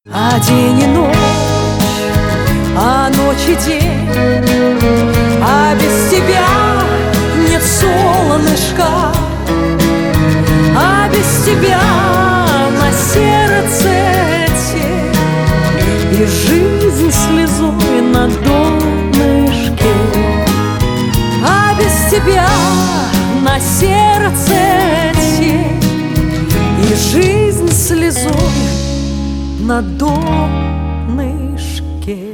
А день и ночь, а ночь и день, а без тебя нет солнышка, а без тебя на сердце тень, и жизнь слезой на донышке, а без тебя на сердце тень, и жизнь слезой на донышке.